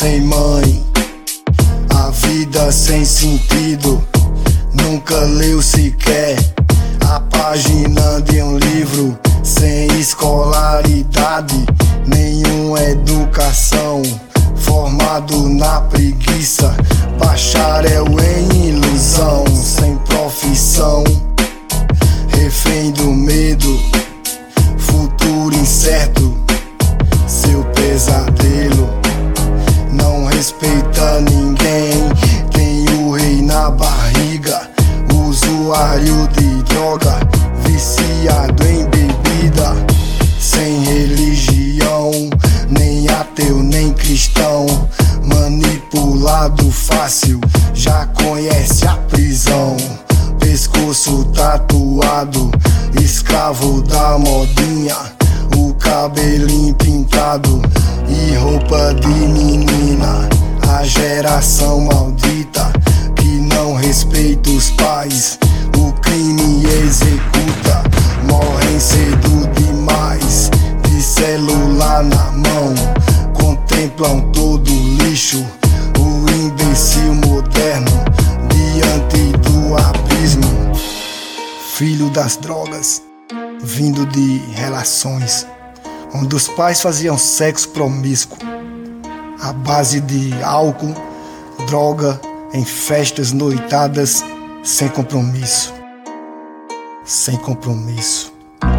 sem mãe, a vida sem sentido. Nunca leu sequer a página de um livro, sem escolaridade, nenhuma educação. Formado na preguiça, bacharel em ilusão. Sem profissão, refém do medo, futuro incerto, seu pesadelo. Não respeita ninguém, tem o rei na barriga. Usuário de droga, viciado em bebida. Sem religião, nem ateu nem cristão. Manipulado fácil, já conhece a prisão. Pescoço tatuado, escravo da modinha. O cabelinho pintado e roupa de menina. A geração maldita que não respeita os pais. O crime executa, morrem cedo demais. De celular na mão, contemplam todo lixo. O imbecil moderno diante do abismo. Filho das drogas, vindo de relações onde os pais faziam sexo promíscuo, à base de álcool, droga, em festas noitadas, sem compromisso. Sem compromisso.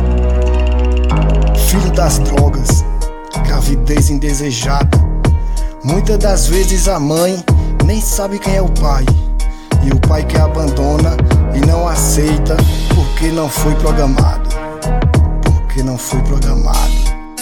Filho das drogas, gravidez indesejada. Muitas das vezes a mãe nem sabe quem é o pai, e o pai que abandona e não aceita porque não foi programado. Porque não foi programado.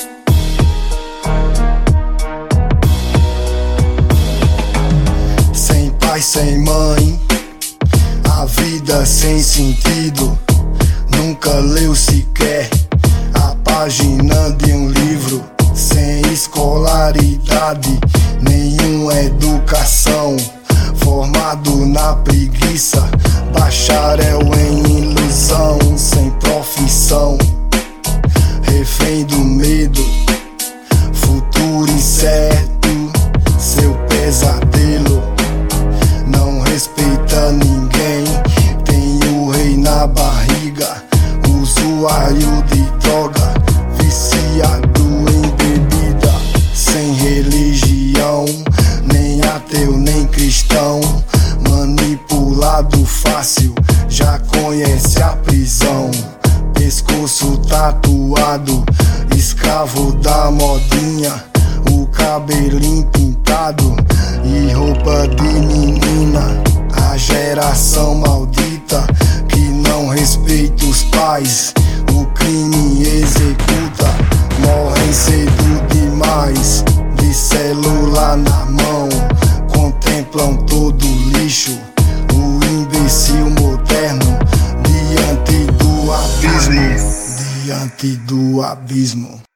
Sem pai, sem mãe, a vida sem sentido. Nunca leu sequer a página de um livro, sem escolaridade, nenhuma educação. Formado na preguiça, bacharel em ilusão. Sem profissão, refém do medo, futuro incerto, seu pesadelo. Não respeita ninguém, tem o rei na barriga. Usuário de droga, viciado em bebida. Sem religião, nem ateu nem cristão. Manipulado fácil, já conhece a prisão. Pescoço tatuado, escravo da modinha. O cabelinho pintado e roupa de menina. A geração maldita que não respeita os pais. O crime executa, morrem cedo demais. De celular na mão, contemplam todo lixo. O imbecil moderno diante do abismo. Diante do abismo.